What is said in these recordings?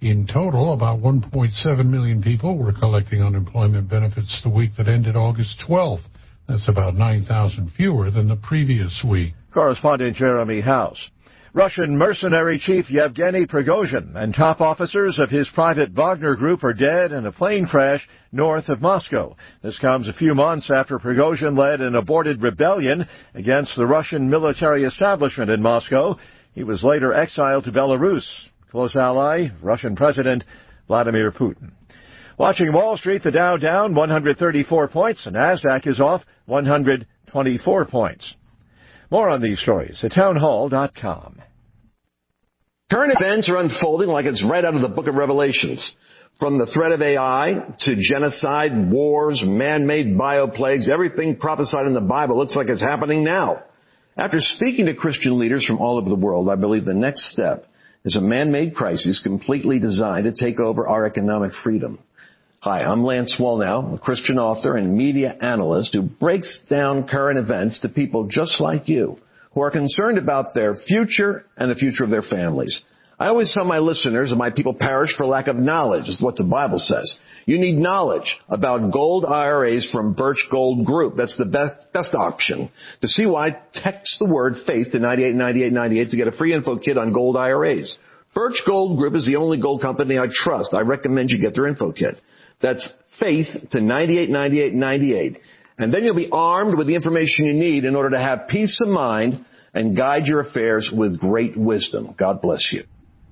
In total, about 1.7 million people were collecting unemployment benefits the week that ended August 12th. That's about 9,000 fewer than the previous week. Correspondent Jeremy House. Russian mercenary chief Yevgeny Prigozhin and top officers of his private Wagner group are dead in a plane crash north of Moscow. This comes a few months after Prigozhin led an aborted rebellion against the Russian military establishment in Moscow. He was later exiled to Belarus. Close ally, Russian President Vladimir Putin. Watching Wall Street, the Dow down 134 points, and NASDAQ is off 124 points. More on these stories at townhall.com. Current events are unfolding like it's right out of the book of Revelations. From the threat of AI to genocide, wars, man-made bioplagues, everything prophesied in the Bible looks like it's happening now. After speaking to Christian leaders from all over the world, I believe the next step is a man-made crisis completely designed to take over our economic freedom. Hi, I'm Lance Wallnau, a Christian author and media analyst who breaks down current events to people just like you who are concerned about their future and the future of their families. I always tell my listeners that my people perish for lack of knowledge, is what the Bible says. You need knowledge about gold IRAs from Birch Gold Group. That's the best option. To see why, text the word faith to 989898 to get a free info kit on gold IRAs. Birch Gold Group is the only gold company I trust. I recommend you get their info kit. That's faith to 989898. And then you'll be armed with the information you need in order to have peace of mind and guide your affairs with great wisdom. God bless you.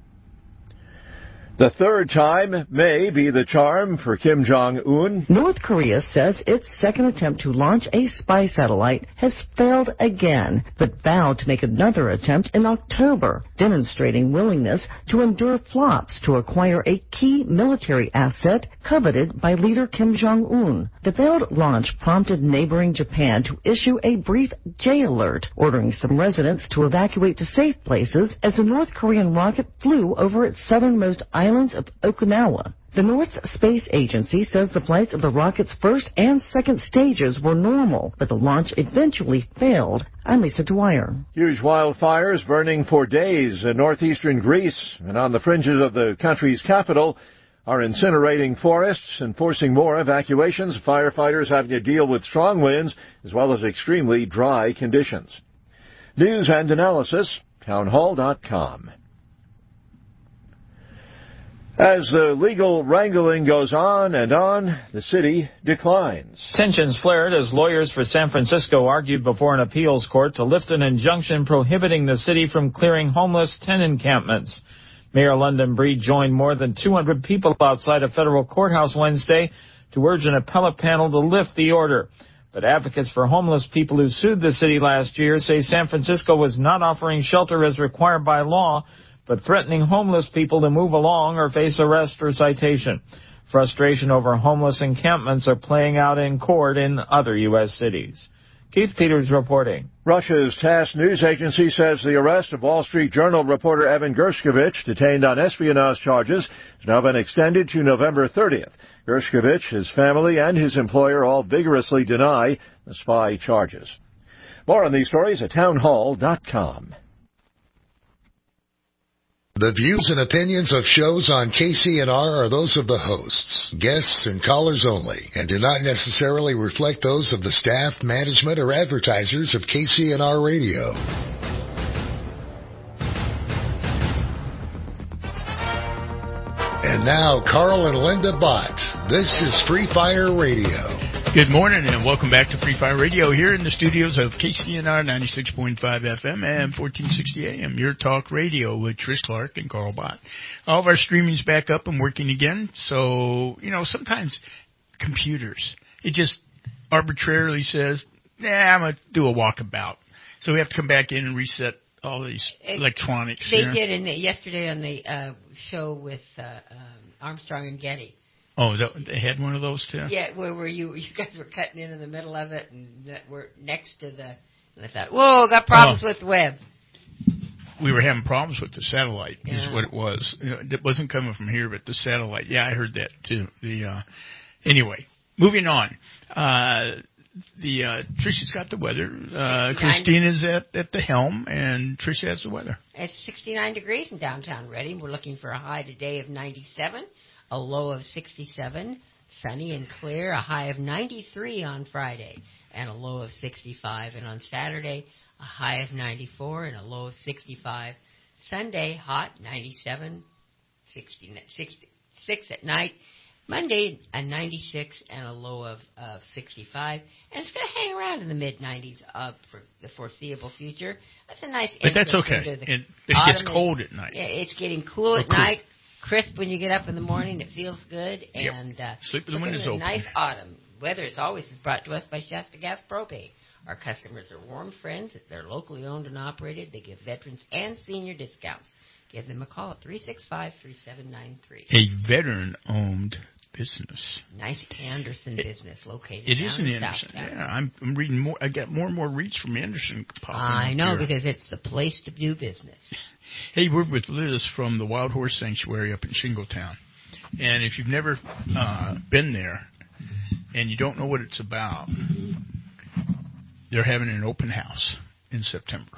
The third time may be the charm for Kim Jong-un. North Korea says its second attempt to launch a spy satellite has failed again, but vowed to make another attempt in October, demonstrating willingness to endure flops to acquire a key military asset coveted by leader Kim Jong-un. The failed launch prompted neighboring Japan to issue a brief J alert, ordering some residents to evacuate to safe places as the North Korean rocket flew over its southernmost islands of Okinawa. The North Space Agency says the flights of the rocket's first and second stages were normal, but the launch eventually failed. I'm Lisa Dwyer. Huge wildfires burning for days in northeastern Greece and on the fringes of the country's capital are incinerating forests and forcing more evacuations. Firefighters having to deal with strong winds as well as extremely dry conditions. News and analysis, townhall.com. As the legal wrangling goes on, the city declines. Tensions flared as lawyers for San Francisco argued before an appeals court to lift an injunction prohibiting the city from clearing homeless tent encampments. Mayor London Breed joined more than 200 people outside a federal courthouse Wednesday to urge an appellate panel to lift the order. But advocates for homeless people who sued the city last year say San Francisco was not offering shelter as required by law, but threatening homeless people to move along or face arrest or citation. Frustration over homeless encampments are playing out in court in other U.S. cities. Keith Peters reporting. Russia's TASS news agency says the arrest of Wall Street Journal reporter Evan Gershkovich, detained on espionage charges, has now been extended to November 30th. Gershkovich, his family, and his employer all vigorously deny the spy charges. More on these stories at townhall.com. The views and opinions of shows on KCNR are those of the hosts, guests, and callers only, and do not necessarily reflect those of the staff, management, or advertisers of KCNR Radio. And now, Carl and Linda Bott. This is Free Fire Radio. Good morning and welcome back to Free Fire Radio here in the studios of KCNR 96.5 FM and 1460 AM, your talk radio with Trish Clark and Carl Bott. All of our streaming's back up and working again. So, sometimes computers, it just arbitrarily says, I'm going to do a walkabout. So we have to come back in and reset all these electronics. They did yesterday on the show with Armstrong and Getty. Oh, they had one of those too? Yeah, where you guys were cutting in the middle of it, and we're next to the. And I thought, whoa, got problems with the web. We were having problems with the satellite, is what it was. It wasn't coming from here, but the satellite. Yeah, I heard that too. Anyway, moving on. Tricia's got the weather. Christina's at the helm, and Tricia has the weather. It's 69 degrees in downtown Reading. We're looking for a high today of 97, a low of 67, sunny and clear, a high of 93 on Friday, and a low of 65. And on Saturday, a high of 94 and a low of 65. Sunday, hot, 97, 66 at night. Monday, a 96 and a low of 65. And it's going to hang around in the mid-90s for the foreseeable future. That's a nice But that's okay. It gets cold at night. It's getting cool at night, crisp when you get up in the morning. It feels good. Yep. And sleep with the windows open. Nice autumn. Weather, as always, is brought to us by Shasta Gas Propane. Our customers are warm friends. They're locally owned and operated. They give veterans and senior discounts. Give them a call at 365-3793. A veteran-owned business. Nice Anderson business located It down is in in Anderson. Southtown. Yeah, I'm reading more. I get more and more reads from Anderson popping I up know, here. because it's the place to do business. Hey, we're with Liz from the Wild Horse Sanctuary up in Shingletown. And if you've never been there and you don't know what it's about, they're having an open house in September.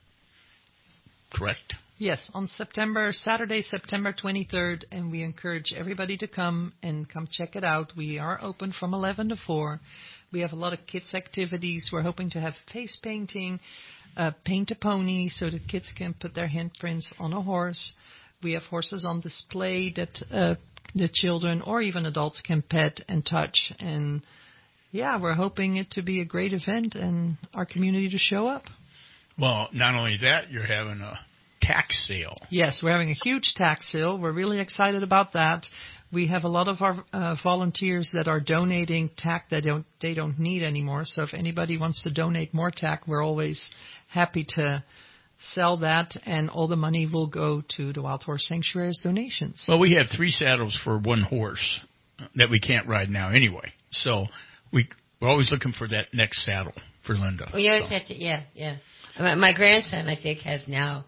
Correct? Yes, on Saturday, September 23rd, and we encourage everybody to come check it out. We are open from 11 to 4. We have a lot of kids' activities. We're hoping to have face painting, paint a pony so the kids can put their handprints on a horse. We have horses on display that the children or even adults can pet and touch. And, yeah, we're hoping it to be a great event and our community to show up. Well, not only that, you're having a tax sale. Yes, we're having a huge tax sale. We're really excited about that. We have a lot of our volunteers that are donating tack that they don't need anymore. So if anybody wants to donate more tack, we're always happy to sell that, and all the money will go to the Wild Horse Sanctuary as donations. Well, we have 3 saddles for one horse that we can't ride now anyway. So we're always looking for that next saddle for Linda. Oh, yeah, so. Yeah. My grandson, I think, has now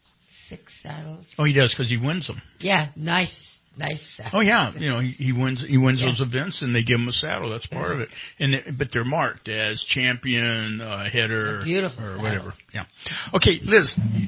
6 saddles. Oh, he does, because he wins them. Yeah, nice saddles. Oh, yeah. You know, he wins those events, and they give him a saddle. That's part of it. But they're marked as champion, header, or whatever. Yeah. Okay, Liz,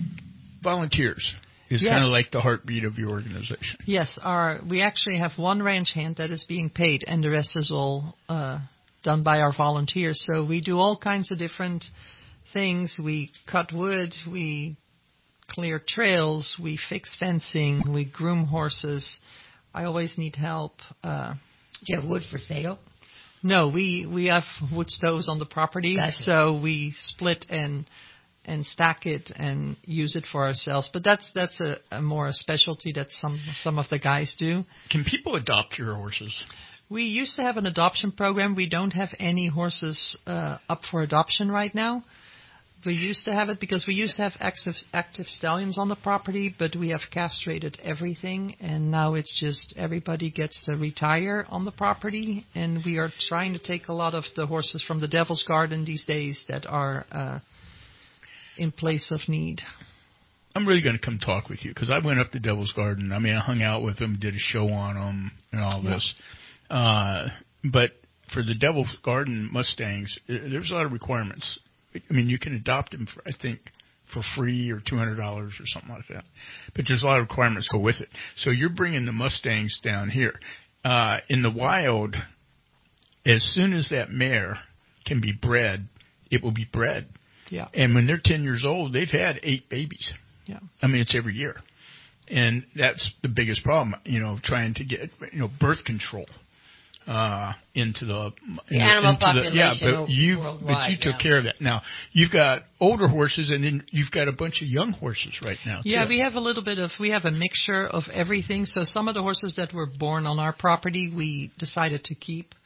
volunteers is kind of like the heartbeat of your organization. Yes, we actually have one ranch hand that is being paid, and the rest is all done by our volunteers. So we do all kinds of different things. We cut wood, we clear trails, we fix fencing, we groom horses. I always need help. Do you have wood for sale? No, we have wood stoves on the property, Gotcha. So we split and stack it and use it for ourselves. But that's a more a specialty that some of the guys do. Can people adopt your horses? We used to have an adoption program. We don't have any horses up for adoption right now. We used to have it because we used to have active stallions on the property, but we have castrated everything, and now it's just everybody gets to retire on the property, and we are trying to take a lot of the horses from the Devil's Garden these days that are in place of need. I'm really going to come talk with you because I went up to Devil's Garden. I mean, I hung out with them, did a show on them and all this. But for the Devil's Garden Mustangs, there's a lot of requirements. I mean, you can adopt them, for free or $200 or something like that. But there's a lot of requirements go with it. So you're bringing the Mustangs down here. In the wild, as soon as that mare can be bred, it will be bred. Yeah. And when they're 10 years old, they've had 8 babies. Yeah. I mean, it's every year. And that's the biggest problem, trying to get, birth control. Into the animal population worldwide. But you took care of that. Now you've got older horses, and then you've got a bunch of young horses right now. Yeah, too. we have a mixture of everything. So some of the horses that were born on our property, we decided to keep.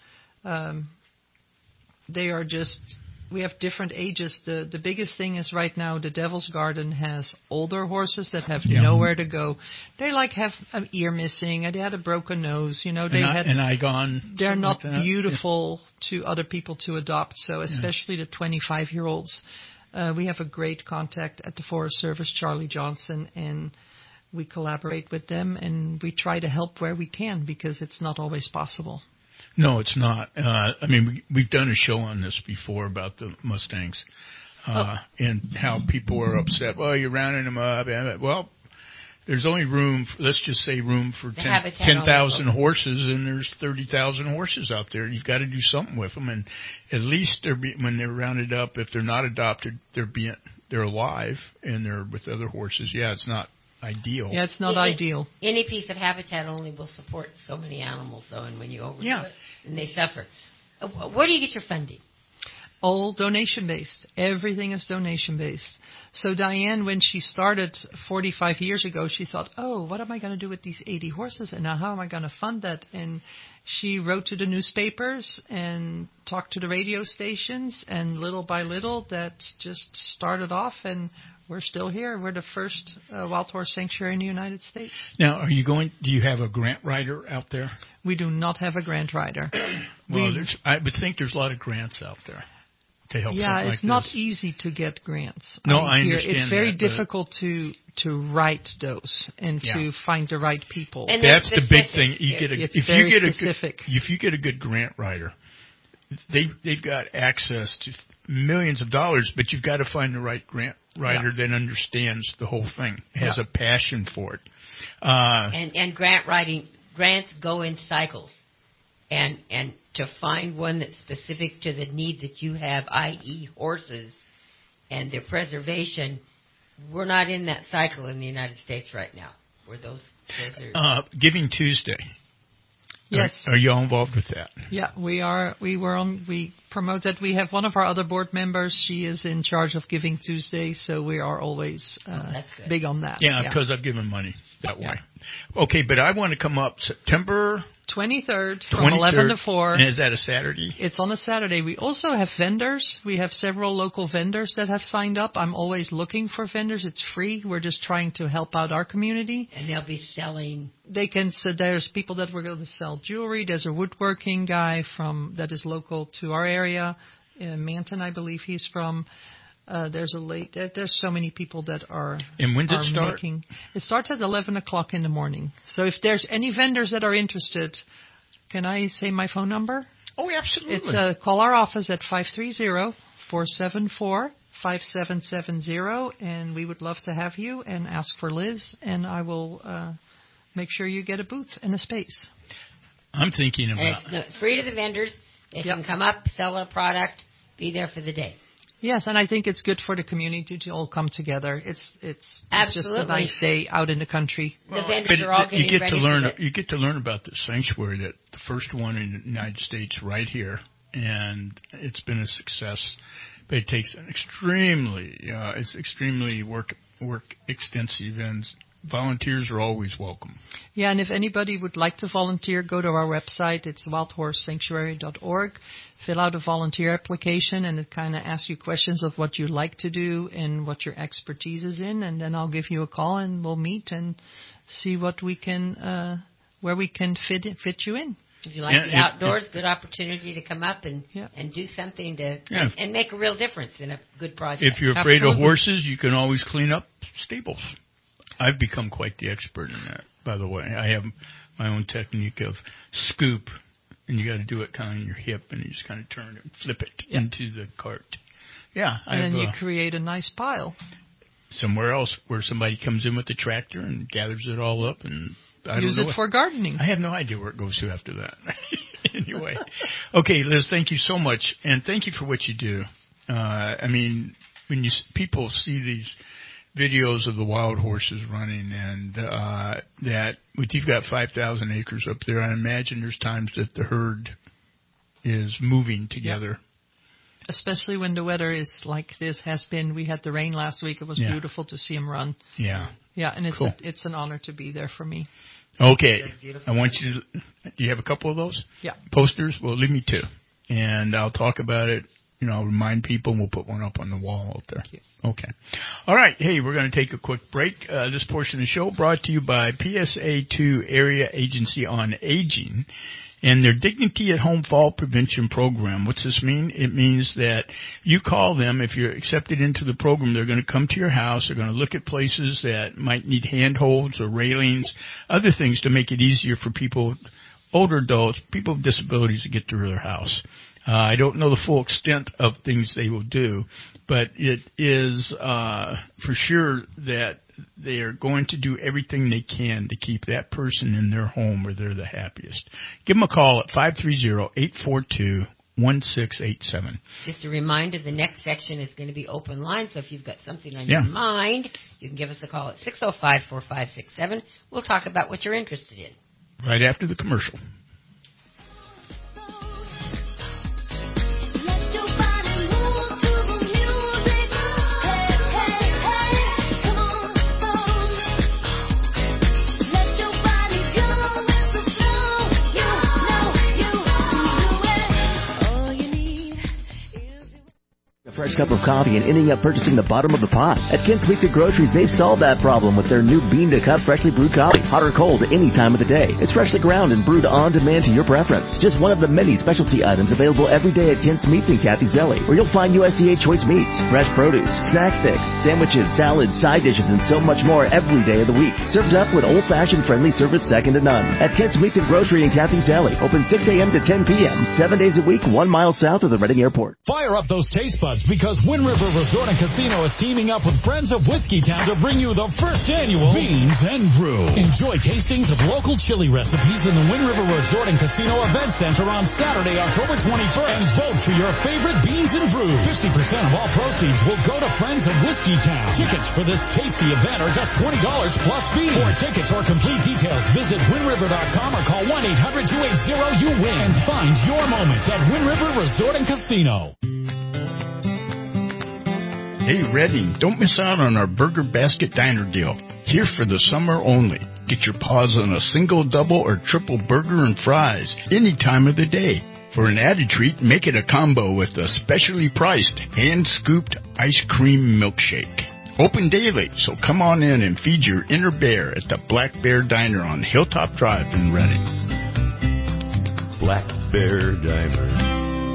We have different ages. The biggest thing is right now the Devil's Garden has older horses that have nowhere to go. They have an ear missing, and they had a broken nose. An eye gone. They're not beautiful to other people to adopt. So especially the 25-year-olds. We have a great contact at the Forest Service, Charlie Johnson, and we collaborate with them, and we try to help where we can because it's not always possible. No, it's not. I mean, we've done a show on this before about the Mustangs and how people are upset. Well, you're rounding them up. Well, there's only room, let's just say room for 10,000 horses, and there's 30,000 horses out there. You've got to do something with them, and at least when they're rounded up, if they're not adopted, they're alive and they're with other horses. Yeah, it's not ideal. Yeah, it's not ideal. Any piece of habitat only will support so many animals, though, and when you overdo it, then they suffer. Where do you get your funding? All donation-based. Everything is donation-based. So Diane, when she started 45 years ago, she thought, oh, what am I going to do with these 80 horses? And now how am I going to fund that? And she wrote to the newspapers and talked to the radio stations, and little by little that just started off, and we're still here. We're the first wild horse sanctuary in the United States. Now, do you have a grant writer out there? We do not have a grant writer. Well, I would think there's a lot of grants out there to help. Yeah, like it's not easy to get grants. No, I understand. It's very difficult to write those and to find the right people. And that's the big thing. If you get a good grant writer, they've got access to millions of dollars, but you've got to find the right grant writer that understands the whole thing, has a passion for it. And grants go in cycles. And to find one that's specific to the need that you have, i.e. horses and their preservation, we're not in that cycle in the United States right now. Where those are... Giving Tuesday. Yes. Are you all involved with that? Yeah, we are. We promote that. We have one of our other board members. She is in charge of Giving Tuesday, so we are always big on that. Yeah, because I've given money that way. Okay, but I want to come up September 23rd from 11 to 4. And is that a Saturday? It's on a Saturday. We also have vendors. We have several local vendors that have signed up. I'm always looking for vendors. It's free. We're just trying to help out our community. And they'll be selling... There's people that we're going to sell jewelry. There's a woodworking guy that is local to our area. Manton, I believe he's from. There's so many people that are. And when does it start? It starts at 11 o'clock in the morning. So if there's any vendors that are interested, can I say my phone number? Oh, absolutely. It's call our office at 530-474-5770, and we would love to have you, and ask for Liz, and I will make sure you get a booth and a space. I'm thinking about it's free to the vendors. They can come up, sell a product, be there for the day. Yes, and I think it's good for the community to all come together. It's just a nice day out in the country. The vendors are all getting ready for it. You get to learn about the sanctuary, that the first one in the United States right here, and it's been a success. But it takes an extremely work extensive, and volunteers are always welcome. Yeah, and if anybody would like to volunteer, go to our website. It's wildhorsesanctuary.org. Fill out a volunteer application, and it kind of asks you questions of what you like to do and what your expertise is in, and then I'll give you a call and we'll meet and see what we can, where we can fit you in. If you like the outdoors, good opportunity to come up and do something and make a real difference in a good project. If you're afraid of horses, you can always clean up stables. I've become quite the expert in that, by the way. I have my own technique of scoop, and you got to do it kind of on your hip, and you just kind of turn it and flip it into the cart. Yeah. And then you create a nice pile. Somewhere else where somebody comes in with the tractor and gathers it all up, and use it for gardening. I have no idea where it goes to after that. Anyway. Okay, Liz, thank you so much, and thank you for what you do. I mean, when people see these videos of the wild horses running, and you've got 5,000 acres up there, I imagine there's times that the herd is moving together. Especially when the weather is like this has been. We had the rain last week. It was beautiful to see them run. Yeah. Yeah, and cool. It's an honor to be there for me. Okay. I want you to... Do you have a couple of those? Yeah. Posters? Well, leave me two. And I'll talk about it. I'll remind people, and we'll put one up on the wall out there. Okay. All right. Hey, we're going to take a quick break. This portion of the show brought to you by PSA2 Area Agency on Aging and their Dignity at Home Fall Prevention Program. What's this mean? It means that you call them. If you're accepted into the program, they're going to come to your house. They're going to look at places that might need handholds or railings, other things to make it easier for people older adults, people with disabilities to get through their house. I don't know the full extent of things they will do, but it is for sure that they are going to do everything they can to keep that person in their home where they're the happiest. Give them a call at 530-842-1687. Just a reminder, the next section is going to be open line, so if you've got something on your mind, you can give us a call at 605-4567. We'll talk about what you're interested in. Right after the commercial. Fresh cup of coffee and ending up purchasing the bottom of the pot. At Kent's Weekly Groceries, they've solved that problem with their new bean-to-cup freshly brewed coffee. Hot or cold any time of the day. It's freshly ground and brewed on demand to your preference. Just one of the many specialty items available every day at Kent's Meats and Kathy's Deli, where you'll find USDA choice meats, fresh produce, snack sticks, sandwiches, salads, side dishes, and so much more every day of the week. Served up with old-fashioned friendly service second to none. At Kent's Meats and Grocery in Kathy's Deli, open 6 a.m. to 10 p.m., 7 days a week, 1 mile south of the Reading Airport. Fire up those taste buds because Wind River Resort and Casino is teaming up with Friends of Whiskeytown to bring you the first annual Beans and Brew. Enjoy tastings of local chili recipes in the Wind River Resort and Casino Event Center on Saturday, October 21st. And vote for your favorite Beans and Brew. 50% of all proceeds will go to Friends of Whiskeytown. Tickets for this tasty event are just $20 plus fees. For tickets or complete details, visit WindRiver.com or call 1-800-280-YOU-WIN. And find your moment at Wind River Resort and Casino. Hey, Reading, don't miss out on our Burger Basket Diner deal. Here for the summer only. Get your paws on a single, double, or triple burger and fries any time of the day. For an added treat, make it a combo with a specially priced, hand-scooped ice cream milkshake. Open daily, so come on in and feed your inner bear at the Black Bear Diner on Hilltop Drive in Reading. Black Bear Diner.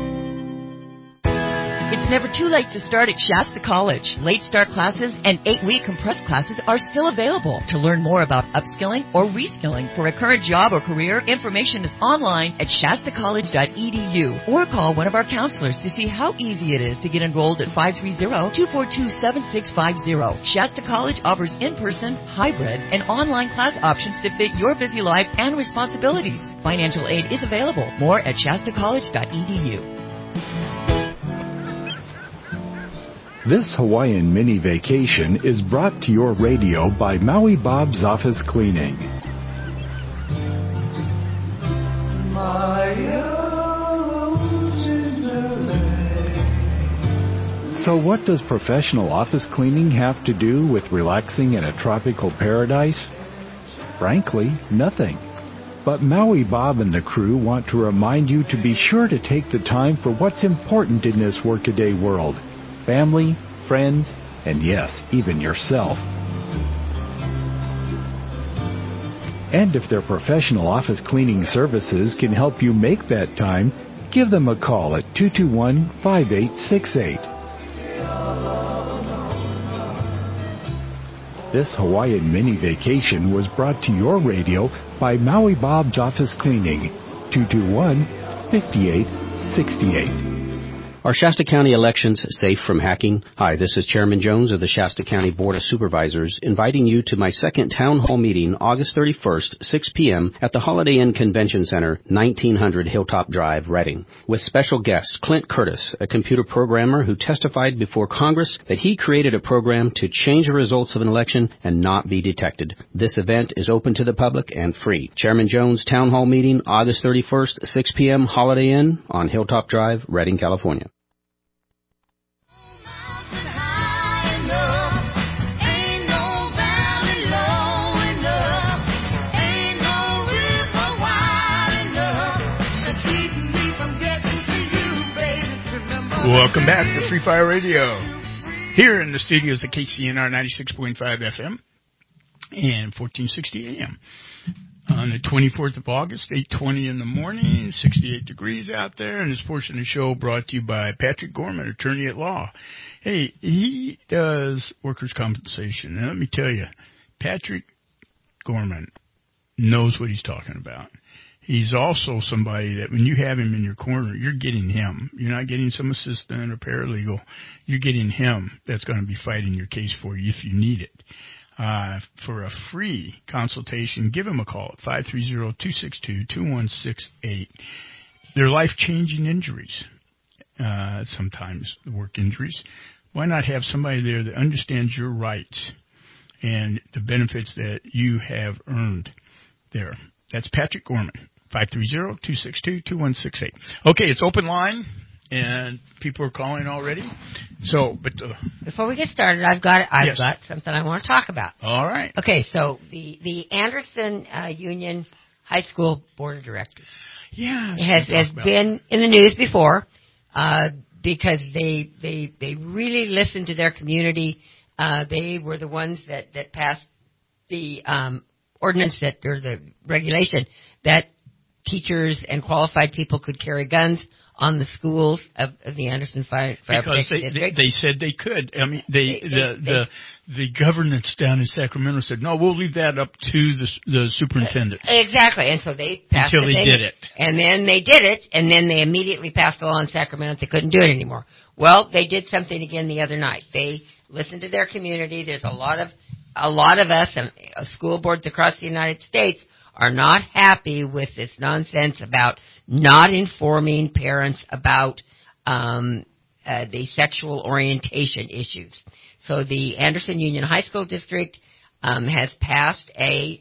It's never too late to start at Shasta College. Late start classes and 8-week compressed classes are still available. To learn more about upskilling or reskilling for a current job or career, information is online at shastacollege.edu or call one of our counselors to see how easy it is to get enrolled at 530-242-7650. Shasta College offers in-person, hybrid, and online class options to fit your busy life and responsibilities. Financial aid is available. More at shastacollege.edu. This Hawaiian mini vacation is brought to your radio by Maui Bob's Office Cleaning. So what does professional office cleaning have to do with relaxing in a tropical paradise? Frankly, nothing. But Maui Bob and the crew want to remind you to be sure to take the time for what's important in this workaday world. Family, friends, and yes, even yourself. And if their professional office cleaning services can help you make that time, give them a call at 221-5868. This Hawaiian mini vacation was brought to your radio by Maui Bob's Office Cleaning, 221-5868. Are Shasta County elections safe from hacking? Hi, this is Chairman Jones of the Shasta County Board of Supervisors, inviting you to my second town hall meeting August 31st, 6 p.m. at the Holiday Inn Convention Center, 1900 Hilltop Drive, Reading, with special guest Clint Curtis, a computer programmer who testified before Congress that he created a program to change the results of an election and not be detected. This event is open to the public and free. Chairman Jones Town Hall meeting August 31st, 6 p.m. Holiday Inn on Hilltop Drive, Reading, California. Welcome back to Free Fire Radio, here in the studios at KCNR 96.5 FM and 1460 AM. On the 24th of August, 8:20 in the morning, 68 degrees out there, and this portion of the show brought to you by Patrick Gorman, attorney at law. Hey, he does workers' compensation, and let me tell you, Patrick Gorman knows what he's talking about. He's also somebody that when you have him in your corner, you're getting him. You're not getting some assistant or paralegal. You're getting him that's going to be fighting your case for you if you need it. For a free consultation, give him a call at 530-262-2168. They're life-changing injuries, sometimes work injuries. Why not have somebody there that understands your rights and the benefits that you have earned there? That's Patrick Gorman, 530-262-2168. Okay, it's open line, and people are calling already. So, but before we get started, I've got something I want to talk about. All right. Okay, so the Anderson Union High School Board of Directors has been in the news before because they really listened to their community. They were the ones that passed the ordinance or the regulation that teachers and qualified people could carry guns on the schools of the Anderson Fire Protection District. They said they could. I mean, the governance down in Sacramento said, no, we'll leave that up to the superintendent. Exactly, and so they passed until they did it. And then they did it, and then they immediately passed a law in Sacramento that they couldn't do it anymore. Well, they did something again the other night. They listened to their community. There's a lot of us and school boards across the United States are not happy with this nonsense about not informing parents about the sexual orientation issues. So the Anderson Union High School District has passed a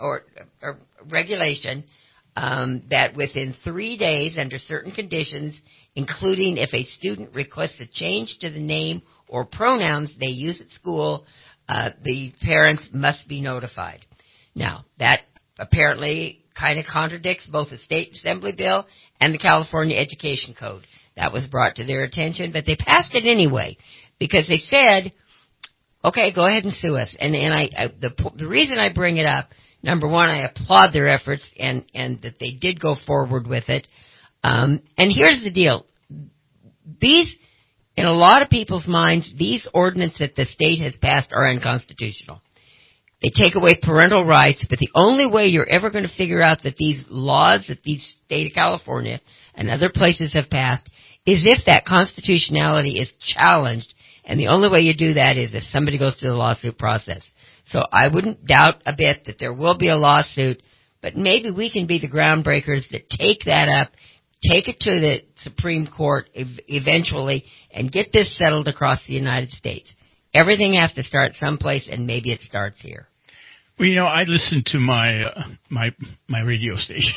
regulation that within 3 days, under certain conditions, including if a student requests a change to the name or pronouns they use at school, the parents must be notified. Now, that apparently kind of contradicts both the state assembly bill and the California Education Code. That was brought to their attention, but they passed it anyway because they said, okay, go ahead and sue us. And the reason I bring it up, number one, I applaud their efforts and that they did go forward with it. And here's the deal. In a lot of people's minds, these ordinances that the state has passed are unconstitutional. They take away parental rights, but the only way you're ever going to figure out that these laws that the state of California and other places have passed is if that constitutionality is challenged, and the only way you do that is if somebody goes through the lawsuit process. So I wouldn't doubt a bit that there will be a lawsuit, but maybe we can be the groundbreakers that take that up, take it to the Supreme Court eventually, and get this settled across the United States. Everything has to start someplace, and maybe it starts here. Well, I listened to my radio station,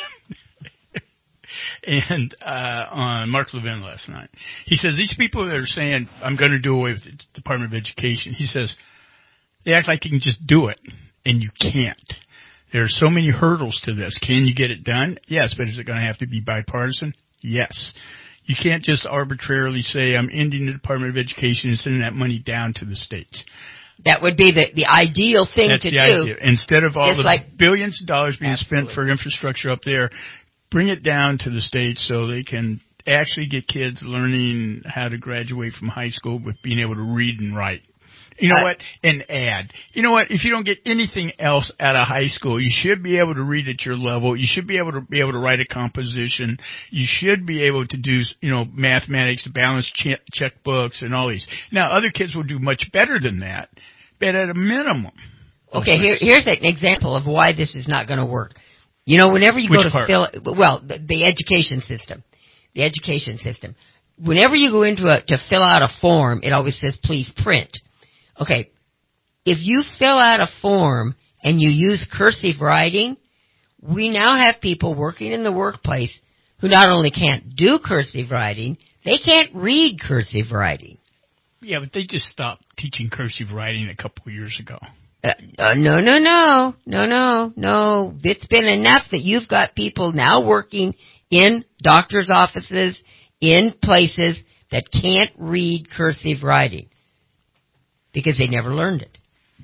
and on Mark Levin last night. He says these people that are saying I'm going to do away with the Department of Education, he says they act like you can just do it, and you can't. There are so many hurdles to this. Can you get it done? Yes, but is it going to have to be bipartisan? Yes. You can't just arbitrarily say, I'm ending the Department of Education and sending that money down to the states. That would be the ideal thing to do. Idea. Instead of all the billions of dollars being spent for infrastructure up there, bring it down to the states so they can actually get kids learning how to graduate from high school with being able to read and write. You know what? And add. You know what? If you don't get anything else out of high school, you should be able to read at your level. You should be able to write a composition. You should be able to do, mathematics, balance checkbooks and all these. Now, other kids will do much better than that, but at a minimum. Okay, here's an example of why this is not going to work. Whenever you go to the education system. The education system. Whenever you go to fill out a form, it always says, please print. Okay, if you fill out a form and you use cursive writing, we now have people working in the workplace who not only can't do cursive writing, they can't read cursive writing. Yeah, but they just stopped teaching cursive writing a couple of years ago. No. It's been enough that you've got people now working in doctors' offices, in places that can't read cursive writing. Because they never learned it.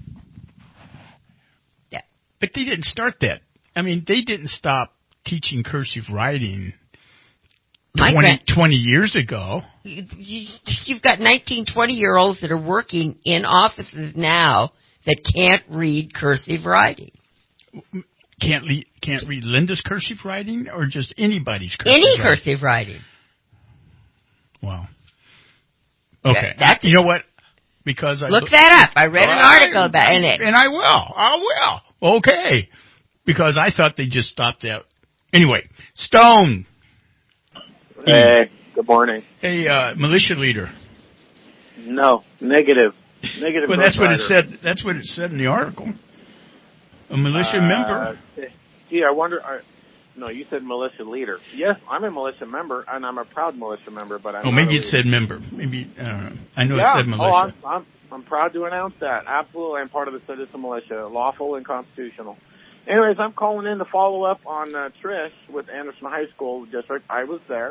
Yeah. But they didn't start that. I mean, they didn't stop teaching cursive writing 20 years ago. You've got 19, 20-year-olds that are working in offices now that can't read cursive writing. can't read Linda's cursive writing or just anybody's cursive Any writing? cursive writing. Wow. Okay. That's you know what? Because look that up. I read an article about it. And I will. Okay. Because I thought they just stopped that. Anyway, Stone. Hey, good morning. Hey, militia leader. No, negative. Negative. Well, that's what it said. That's what it said in the article. A militia member. Gee, I wonder. No, you said militia leader. Yes, I'm a militia member, and I'm a proud militia member. But maybe it said member. Maybe I don't know. I know it said militia. I'm proud to announce that. Absolutely, I'm part of the citizen militia, lawful and constitutional. Anyways, I'm calling in to follow up on Trish with Anderson High School District. I was there.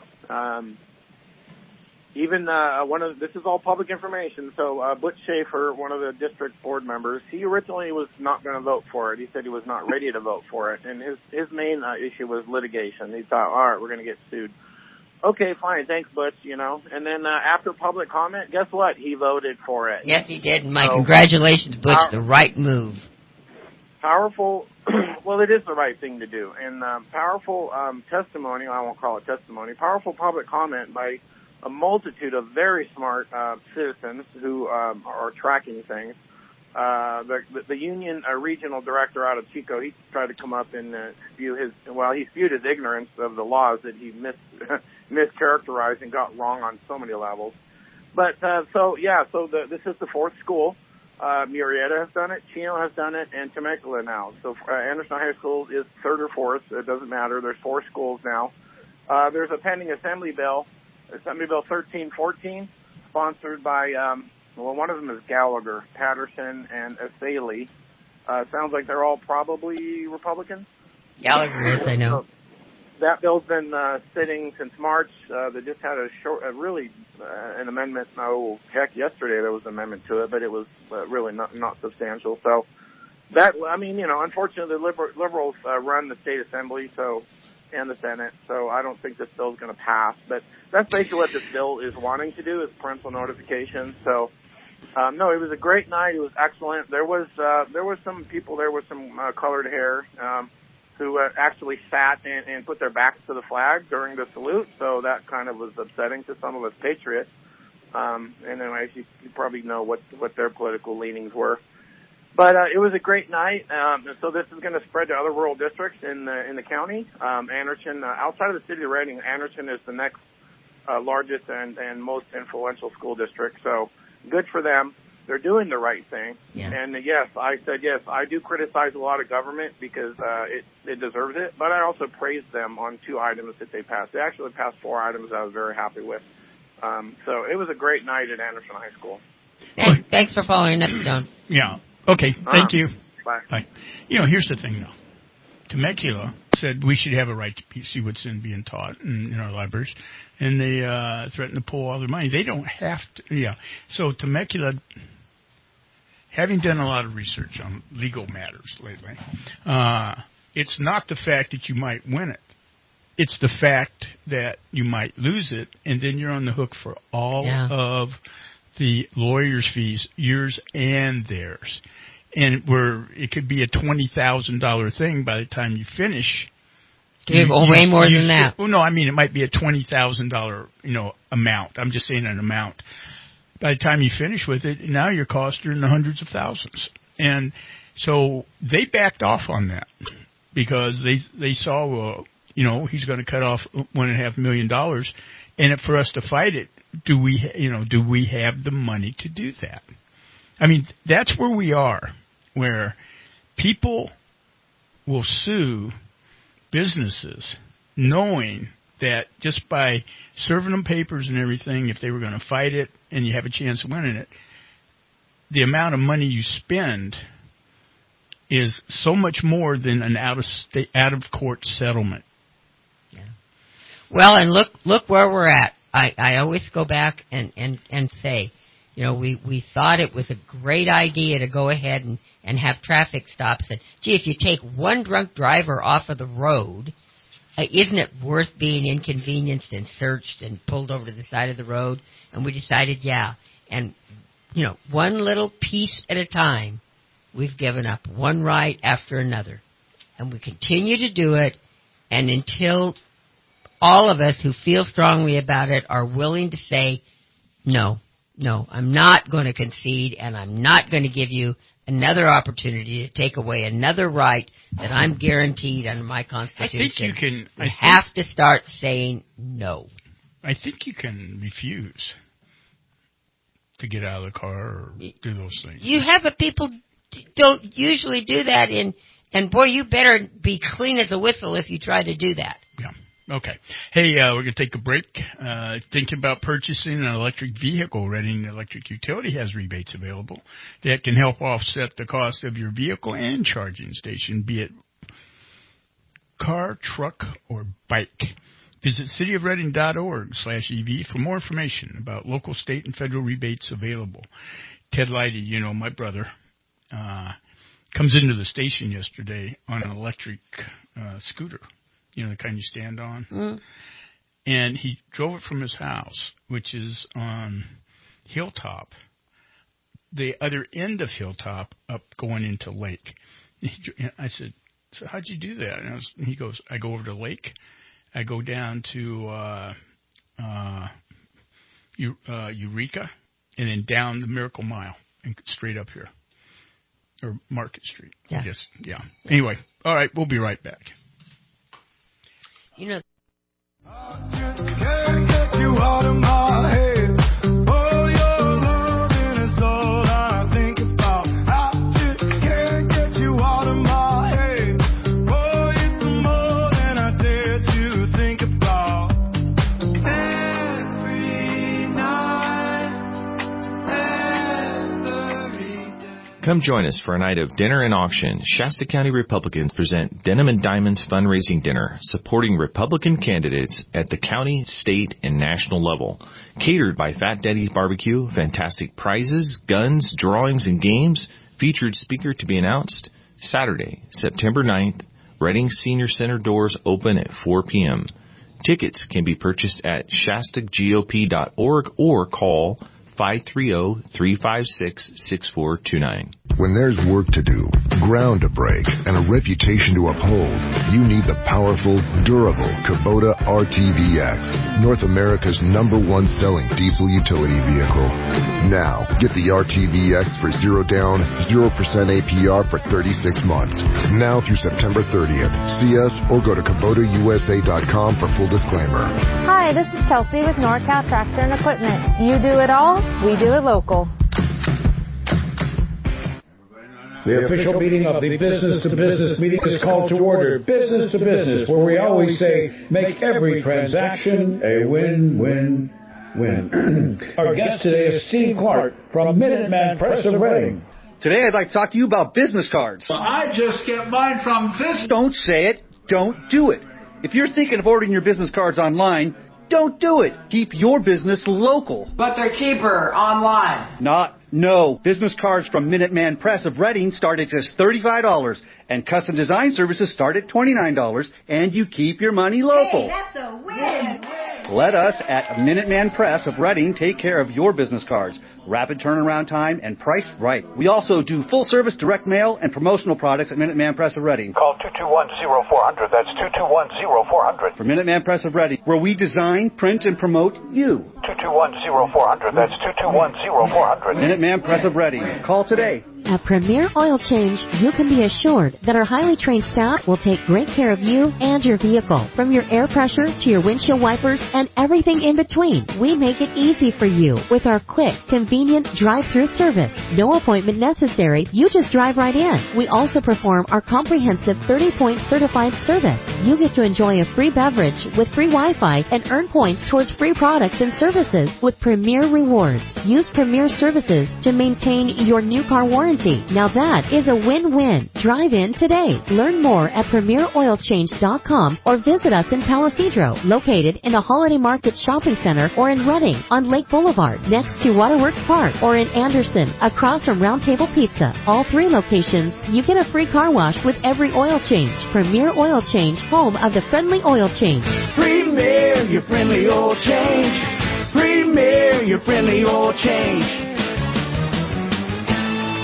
This is all public information. So Butch Schaefer, one of the district board members, he originally was not going to vote for it. He said he was not ready to vote for it, and his main issue was litigation. He thought, all right, we're going to get sued. Okay, fine, thanks, Butch. And then after public comment, guess what? He voted for it. Yes, he did. And my congratulations, Butch. The right move. Powerful. Well, it is the right thing to do, and powerful testimony. I won't call it testimony. Powerful public comment by a multitude of very smart citizens who are tracking things. The union regional director out of Chico, he tried to come up and spew his ignorance of the laws that he mischaracterized and got wrong on so many levels. But this is the fourth school. Murrieta has done it, Chino has done it, and Temecula now. So Anderson High School is third or fourth. It doesn't matter. There's 4 schools now. There's a pending Assembly Bill 1314, sponsored by, one of them is Gallagher, Patterson, and Asaley. Sounds like they're all probably Republicans. Gallagher is, I know. That bill's been sitting since March. They just had an amendment. Yesterday there was an amendment to it, but it was really not substantial. So unfortunately, the liberals run the state assembly, and the Senate, so I don't think this bill is going to pass. But that's basically what this bill is wanting to do, is parental notification. So, no, it was a great night. It was excellent. There was some people there with some colored hair who actually sat and put their backs to the flag during the salute, so that kind of was upsetting to some of us patriots. And anyways, you probably know what their political leanings were. But it was a great night. So this is going to spread to other rural districts in the county. Anderson, outside of the city of Redding, Anderson is the next largest and most influential school district. So good for them. They're doing the right thing. Yeah. And yes, I do criticize a lot of government because it deserves it. But I also praise them on 2 items that they passed. They actually passed 4 items I was very happy with. So it was a great night at Anderson High School. Thanks for following up, Don. Yeah. Okay, thank you. Bye. Here's the thing, though. Temecula said we should have a right to see what's being taught in our libraries, and they threatened to pull all their money. They don't have to. Yeah. So Temecula, having done a lot of research on legal matters lately, it's not the fact that you might win it. It's the fact that you might lose it, and then you're on the hook for all of the lawyers' fees, yours and theirs. And it could be a $20,000 thing by the time you finish. Way more than that. Well, no, I mean, it might be a $20,000, amount. I'm just saying an amount. By the time you finish with it, now your costs are in the hundreds of thousands. And so they backed off on that because they saw, he's going to cut off $1.5 million. And for us to fight it, do we have the money to do that? I mean, that's where we are, where people will sue businesses knowing that just by serving them papers and everything, if they were going to fight it and you have a chance of winning it, the amount of money you spend is so much more than an out-of-court settlement. Yeah. Well, and look where we're at. I always go back and say, we thought it was a great idea to go ahead and have traffic stops. And, gee, if you take one drunk driver off of the road, isn't it worth being inconvenienced and searched and pulled over to the side of the road? And we decided, yeah. And, one little piece at a time, we've given up one right after another. and we continue to do it, and until all of us who feel strongly about it are willing to say, no, I'm not going to concede, and I'm not going to give you another opportunity to take away another right that I'm guaranteed under my Constitution. We have to start saying no. I think you can refuse to get out of the car or do those things. You have, but people don't usually do that, and boy, you better be clean as a whistle if you try to do that. Yeah. Okay. Hey, we're going to take a break. Thinking about purchasing an electric vehicle, Reading Electric Utility has rebates available that can help offset the cost of your vehicle and charging station, be it car, truck, or bike. Visit cityofreading.org/EV for more information about local, state, and federal rebates available. Ted Leidy, my brother, comes into the station yesterday on an electric scooter. The kind you stand on. Mm. And he drove it from his house, which is on Hilltop, the other end of Hilltop, up going into Lake. I said, so how'd you do that? And he goes, I go over to Lake. I go down to Eureka, and then down the Miracle Mile and straight up here. Or Market Street. Yeah. I guess. Yeah. Anyway, all right, we'll be right back. Can't get you out of my head. Oh, your loving is all I think about. I just can't get you out of my head. Oh, it's more than I dare to think about. Every night, every day. Come join us for a night of dinner and auction. Shasta County Republicans present Denim and Diamonds Fundraising Dinner, supporting Republican candidates at the county, state, and national level. Catered by Fat Daddy's Barbecue, fantastic prizes, guns, drawings, and games. Featured speaker to be announced Saturday, September 9th. Reading Senior Center doors open at 4 p.m. Tickets can be purchased at shastagop.org or call 530-356-6429. When there's work to do, ground to break, and a reputation to uphold, you need the powerful, durable Kubota RTVX, North America's #1 selling diesel utility vehicle. Now, get the RTVX for 0 down, 0% APR for 36 months. Now through September 30th. See us or go to KubotaUSA.com for full disclaimer. Hi, this is Chelsea with NorCal Tractor and Equipment. You do it all, we do it local. The official meeting of the Business to Business meeting is called to order. Business to Business, where we always say, make every transaction a win-win-win. Our guest today is Steve Clark from Minuteman Press of Reading. Today I'd like to talk to you about business cards. Well, I just get mine from this. Don't say it. Don't do it. If you're thinking of ordering your business cards online, don't do it. Keep your business local. But they're cheaper online. No. Business cards from Minuteman Press of Reading start at just $35, and custom design services start at $29, and you keep your money local. Hey, that's a win. Let us at Minuteman Press of Reading take care of your business cards. Rapid turnaround time and priced right. We also do full-service direct mail and promotional products at Minuteman Press of Reading. Call 221-0400. That's 221-0400. For Minuteman Press of Reading, where we design, print, and promote you. 221-0400. That's 221-0400. Minuteman Press of Reading. Call today. At Premier Oil Change, you can be assured that our highly trained staff will take great care of you and your vehicle. From your air pressure to your windshield wipers and everything in between, we make it easy for you with our quick, convenient drive-through service. No appointment necessary. You just drive right in. We also perform our comprehensive 30-point certified service. You get to enjoy a free beverage with free Wi-Fi and earn points towards free products and services with Premier Rewards. Use Premier Services to maintain your new car warranty. Now that is a win-win. Drive in today. Learn more at PremierOilChange.com or visit us in Palisadro, located in the Holiday Market Shopping Center, or in Reading on Lake Boulevard, next to Waterworks Park, or in Anderson, across from Round Table Pizza. All 3 locations, you get a free car wash with every oil change. Premier Oil Change, home of the friendly oil change. Premier, your friendly oil change. Premier, your friendly oil change.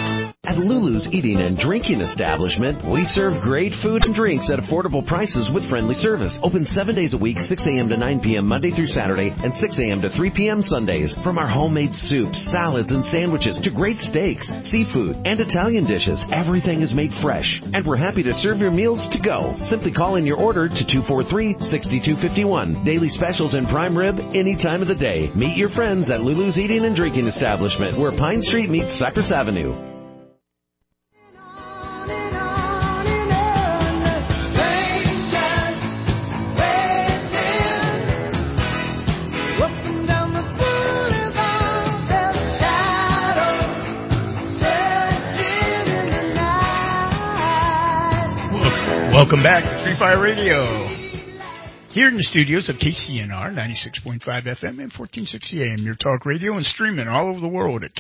At Lulu's Eating and Drinking Establishment, we serve great food and drinks at affordable prices with friendly service. Open 7 days a week, 6 a.m. to 9 p.m. Monday through Saturday, and 6 a.m. to 3 p.m. Sundays. From our homemade soups, salads, and sandwiches to great steaks, seafood, and Italian dishes, everything is made fresh. And we're happy to serve your meals to go. Simply call in your order to 243-6251. Daily specials and prime rib any time of the day. Meet your friends at Lulu's Eating and Drinking Establishment, where Pine Street meets Cypress Avenue. Welcome back to Free Fire Radio. Here in the studios of KCNR 96.5 FM and 1460 AM, your talk radio, and streaming all over the world at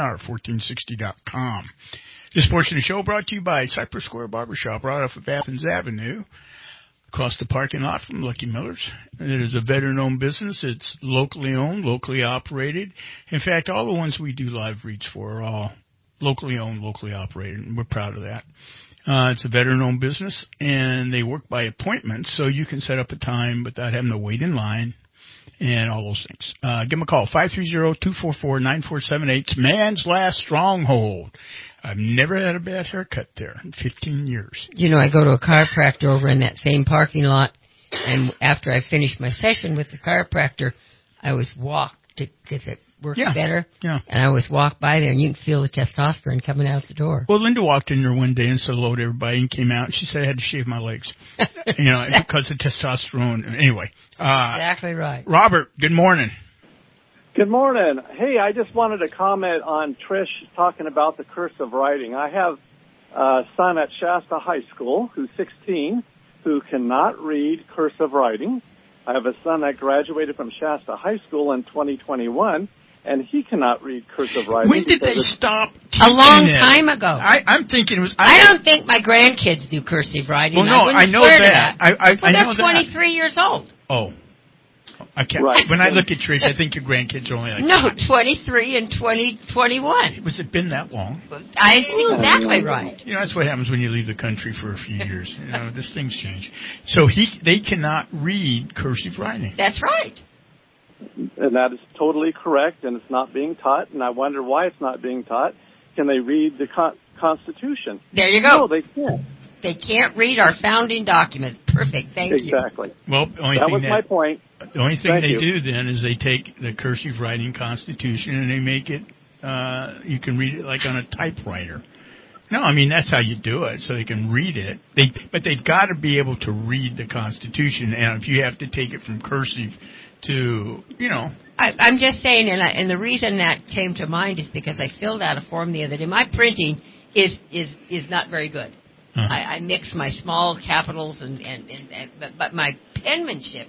KCNR1460.com. This portion of the show brought to you by Cypress Square Barbershop, right off of Athens Avenue, across the parking lot from Lucky Miller's. It is a veteran-owned business. It's locally owned, locally operated. In fact, all the ones we do live reads for are all locally owned, locally operated, and we're proud of that. It's a veteran-owned business, and they work by appointment, so you can set up a time without having to wait in line and all those things. Give them a call, 530-244-9478. It's man's last stronghold. I've never had a bad haircut there in 15 years. You know, I go to a chiropractor over in that same parking lot, and after I finish my session with the chiropractor, I always walk because it works better. Yeah. And I always walk by there, and you can feel the testosterone coming out the door. Well, Linda walked in there one day and said hello to everybody and came out, and she said I had to shave my legs. Because of testosterone. Anyway. Exactly right. Robert, good morning. Good morning. Hey, I just wanted to comment on Trish talking about the cursive writing. I have a son at Shasta High School who's 16 who cannot read cursive writing. I have a son that graduated from Shasta High School in 2021, and he cannot read cursive writing. When did they stop teaching A long it? time ago. I'm thinking it was... I don't think my grandkids do cursive writing. Well, no, I know that. They're 23 years old. Oh. I can't. Right. When I look at Trish, I think your grandkids are only like... No, 23 and 21. Was it been that long? I think exactly right. You know, that's what happens when you leave the country for a few years. You know, this things change. So they cannot read cursive writing. That's right. And that is totally correct, and it's not being taught, and I wonder why it's not being taught. Can they read the Constitution? There you go. No, they can't. They can't read our founding documents. Perfect. Thank you. Exactly. Well, That was my point. The only thing Thank they you. do then is they take the cursive writing Constitution and they make it, you can read it like on a typewriter. No, I mean, that's how you do it, so they can read it. But they've got to be able to read the Constitution, and if you have to take it from cursive to, I'm just saying, and the reason that came to mind is because I filled out a form the other day. My printing is not very good. Uh-huh. I mix my small capitals but my penmanship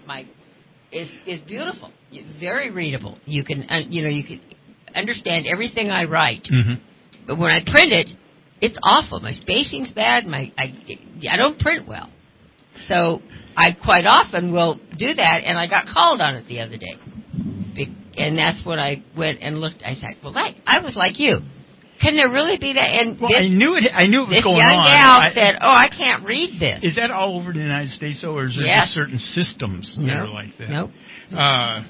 is beautiful, very readable. You can you can understand everything I write. Mm-hmm. But when I print it, it's awful. My spacing's bad. I don't print well, so I quite often will do that. And I got called on it the other day, and that's when I went and looked. I said, "Well, I was like you. Can there really be that?" And I knew it was this going young on. gal said, "Oh, I can't read this." Is that all over the United States, though, or is there just certain systems that are like that? Nope. I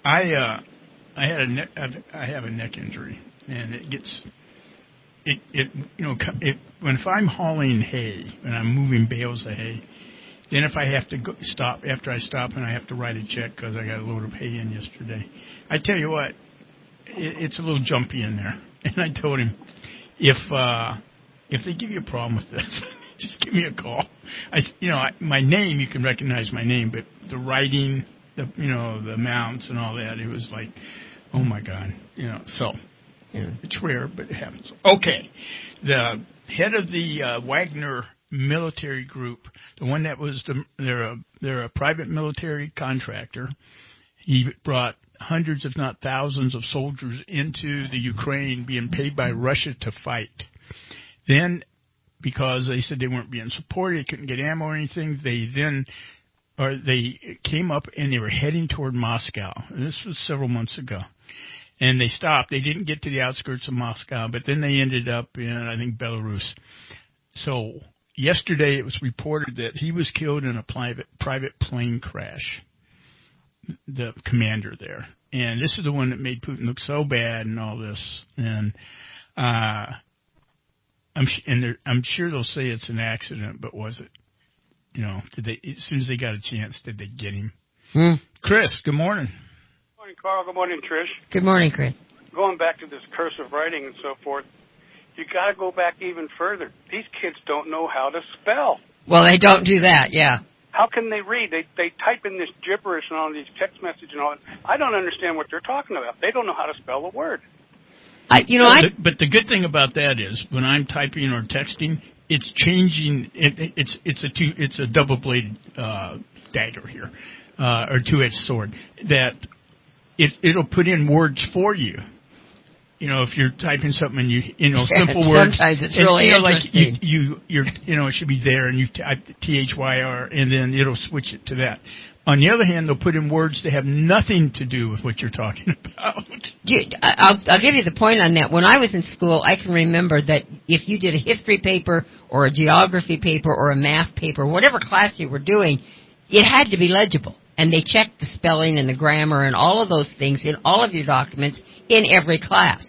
have a neck injury, and it gets if I'm hauling hay and I'm moving bales of hay, then if I have to stop and I have to write a check because I got a load of hay in yesterday, I tell you what, it's a little jumpy in there. And I told him, if they give you a problem with this, just give me a call. My name, you can recognize my name, but the writing, the amounts and all that, it was like, oh my God, so it's rare, but it happens. Okay, the head of the Wagner military group, the one that was they're a private military contractor. He brought hundreds, if not thousands, of soldiers into the Ukraine being paid by Russia to fight. Then, because they said they weren't being supported, they couldn't get ammo or anything, they came up and they were heading toward Moscow. And this was several months ago. and they stopped. They didn't get to the outskirts of Moscow, but then they ended up in, I think, Belarus. So yesterday it was reported that he was killed in a private plane crash, the commander there. And this is the one that made Putin look so bad and all this. And I'm sure they'll say it's an accident, but was it? You know, did they? As soon as they got a chance, did they get him? Chris, good morning. Good morning, Carl. Good morning, Trish. Good morning, Chris. Going back to this cursive writing and so forth, you got to go back even further. These kids don't know how to spell. Well, they don't do that, yeah. How can they read? They type in this gibberish and all these text messages and all that. I don't understand what they're talking about. They don't know how to spell a word. But the good thing about that is when I'm typing or texting, it's changing. It's a double-bladed dagger here, or two-edged sword. That it'll put in words for you. You know, if you're typing something and simple words. Sometimes it's really interesting. Like it should be there, and you type THYR, and then it'll switch it to that. On the other hand, they'll put in words that have nothing to do with what you're talking about. I'll give you the point on that. When I was in school, I can remember that if you did a history paper or a geography paper or a math paper, whatever class you were doing, it had to be legible. And they checked the spelling and the grammar and all of those things in all of your documents in every class.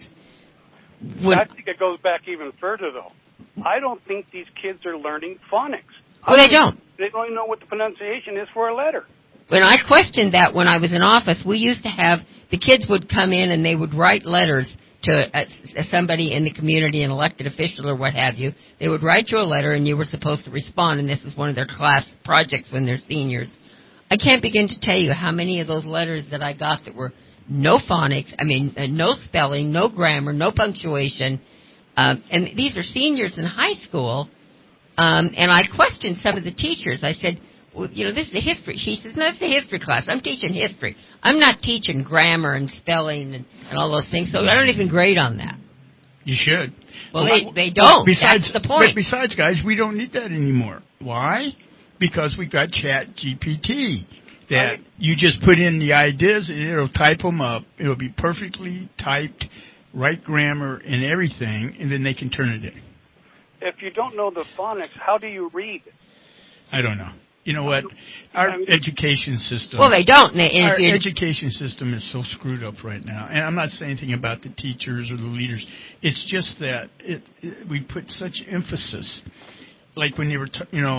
I think it goes back even further, though. I don't think these kids are learning phonics. Well, they don't. They don't even know what the pronunciation is for a letter. When I questioned that when I was in office, we used to have, the kids would come in and they would write letters to somebody in the community, an elected official or what have you. They would write you a letter and you were supposed to respond, and this was one of their class projects when they're seniors. I can't begin to tell you how many of those letters that I got that were no phonics, no spelling, no grammar, no punctuation, and these are seniors in high school, and I questioned some of the teachers. I said, well, this is a history. She says, no, it's a history class. I'm teaching history. I'm not teaching grammar and spelling and all those things, so I don't even grade on that. You should. Well, they don't. That's the point. Besides, guys, we don't need that anymore. Why? Because we got Chat GPT. That you just put in the ideas and it'll type them up. It'll be perfectly typed, right grammar and everything, and then they can turn it in. If you don't know the phonics, how do you read? I don't know. You know what? Our education system... Well, they don't. Our education system is so screwed up right now. And I'm not saying anything about the teachers or the leaders. It's just that we put such emphasis... Like when you were,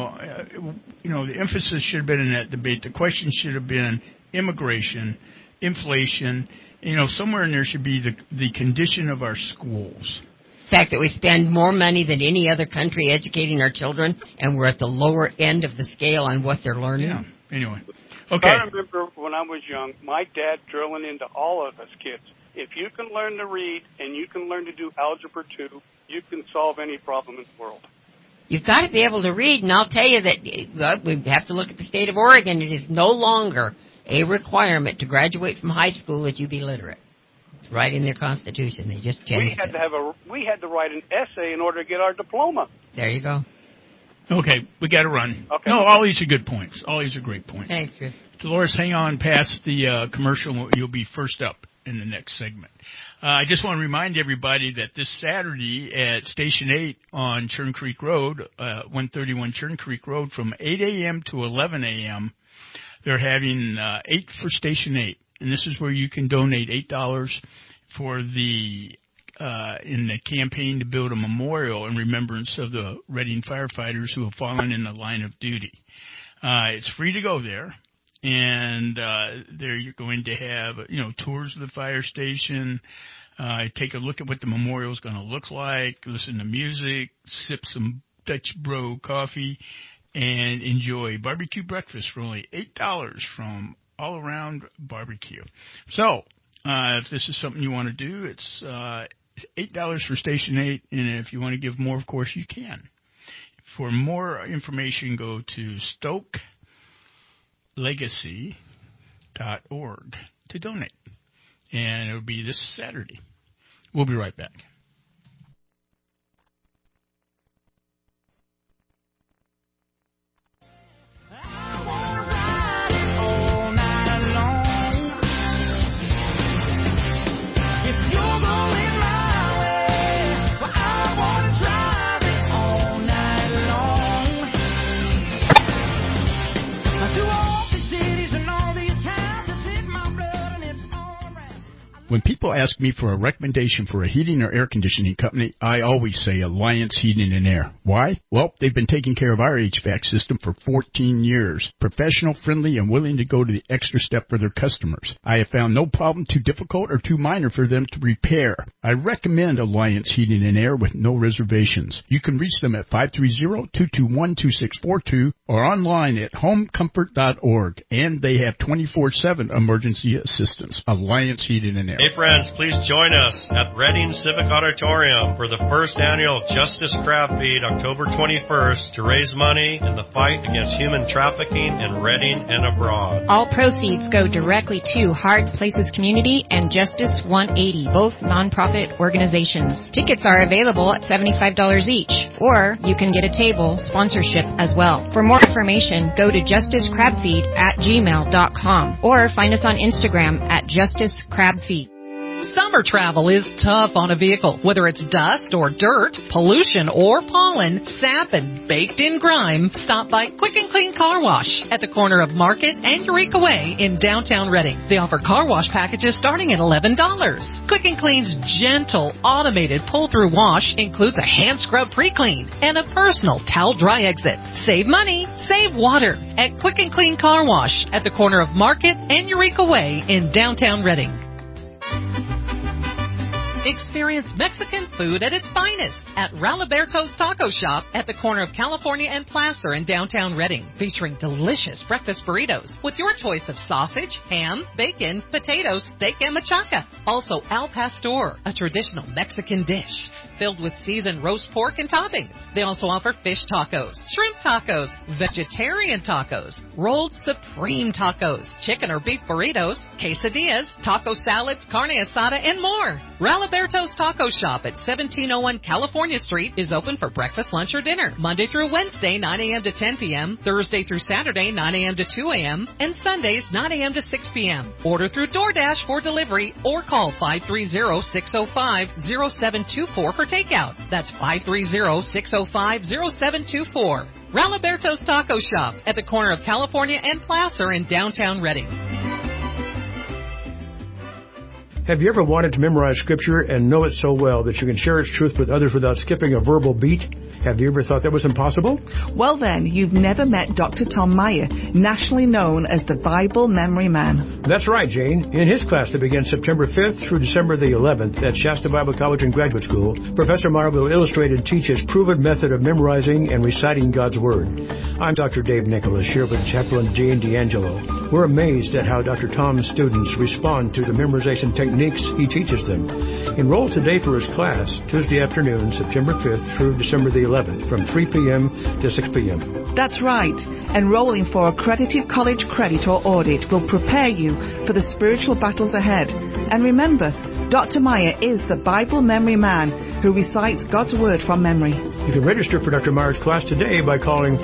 the emphasis should have been in that debate. The question should have been immigration, inflation. Somewhere in there should be the condition of our schools. The fact that we spend more money than any other country educating our children, and we're at the lower end of the scale on what they're learning. Yeah. Anyway, okay. I remember when I was young, my dad drilling into all of us kids. If you can learn to read and you can learn to do Algebra 2, you can solve any problem in the world. You've got to be able to read, and I'll tell you that we have to look at the state of Oregon. It is no longer a requirement to graduate from high school that you be literate. It's right in their Constitution. They just changed it. We had to write an essay in order to get our diploma. There you go. Okay, we got to run. Okay. No, all these are good points. All these are great points. Thanks, Chris. Dolores, hang on past the commercial. You'll be first up in the next segment. I just want to remind everybody that this Saturday at Station 8 on Churn Creek Road, 131 Churn Creek Road, from 8 a.m. to 11 a.m., they're having 8 for Station 8. And this is where you can donate $8 for in the campaign to build a memorial in remembrance of the Reading firefighters who have fallen in the line of duty. It's free to go there. And there you're going to have, tours of the fire station, take a look at what the memorial is going to look like, listen to music, sip some Dutch Bro coffee, and enjoy barbecue breakfast for only $8 from All Around Barbecue. So, if this is something you want to do, it's $8 for Station 8, and if you want to give more, of course, you can. For more information, go to StokeLegacy.org to donate. And it'll be this Saturday. We'll be right back. If When people ask me for a recommendation for a heating or air conditioning company, I always say Alliance Heating and Air. Why? Well, they've been taking care of our HVAC system for 14 years. Professional, friendly, and willing to go to the extra step for their customers. I have found no problem too difficult or too minor for them to repair. I recommend Alliance Heating and Air with no reservations. You can reach them at 530-221-2642 or online at homecomfort.org. And they have 24/7 emergency assistance. Alliance Heating and Air. Hey friends, please join us at Reading Civic Auditorium for the first annual Justice Crab Feed October 21st to raise money in the fight against human trafficking in Reading and abroad. All proceeds go directly to Hard Places Community and Justice 180, both nonprofit organizations. Tickets are available at $75 each, or you can get a table sponsorship as well. For more information, go to justicecrabfeed@gmail.com or find us on Instagram at justicecrabfeed. Summer travel is tough on a vehicle. Whether it's dust or dirt, pollution or pollen, sap and baked-in grime, stop by Quick and Clean Car Wash at the corner of Market and Eureka Way in downtown Reading. They offer car wash packages starting at $11. Quick and Clean's gentle, automated pull-through wash includes a hand scrub pre-clean and a personal towel dry exit. Save money, save water at Quick and Clean Car Wash at the corner of Market and Eureka Way in downtown Reading. Experience Mexican food at its finest at Raliberto's Taco Shop at the corner of California and Placer in downtown Reading, featuring delicious breakfast burritos with your choice of sausage, ham, bacon, potatoes, steak, and machaca. Also, Al Pastor, a traditional Mexican dish filled with seasoned roast pork and toppings. They also offer fish tacos, shrimp tacos, vegetarian tacos, rolled supreme tacos, chicken or beef burritos, quesadillas, taco salads, carne asada, and more. Raliberto's Taco Shop at 1701 California Street is open for breakfast, lunch, or dinner, Monday through Wednesday, 9 a.m. to 10 p.m., Thursday through Saturday, 9 a.m. to 2 a.m., and Sundays, 9 a.m. to 6 p.m. Order through DoorDash for delivery or call 530-605-0724 for takeout. That's 530-605-0724. Raliberto's Taco Shop at the corner of California and Placer in downtown Reading. Have you ever wanted to memorize Scripture and know it so well that you can share its truth with others without skipping a verbal beat? Have you ever thought that was impossible? Well then, you've never met Dr. Tom Meyer, nationally known as the Bible Memory Man. That's right, Jane. In his class that begins September 5th through December the 11th at Shasta Bible College and Graduate School, Professor Meyer will illustrate and teach his proven method of memorizing and reciting God's Word. I'm Dr. Dave Nicholas, here with Chaplain Jane D'Angelo. We're amazed at how Dr. Tom's students respond to the memorization techniques he teaches them. Enroll today for his class, Tuesday afternoon, September 5th through December the 11th, from 3 p.m. to 6 p.m. That's right. Enrolling for accredited college credit or audit will prepare you for the spiritual battles ahead. And remember, Dr. Meyer is the Bible Memory Man who recites God's Word from memory. You can register for Dr. Meyer's class today by calling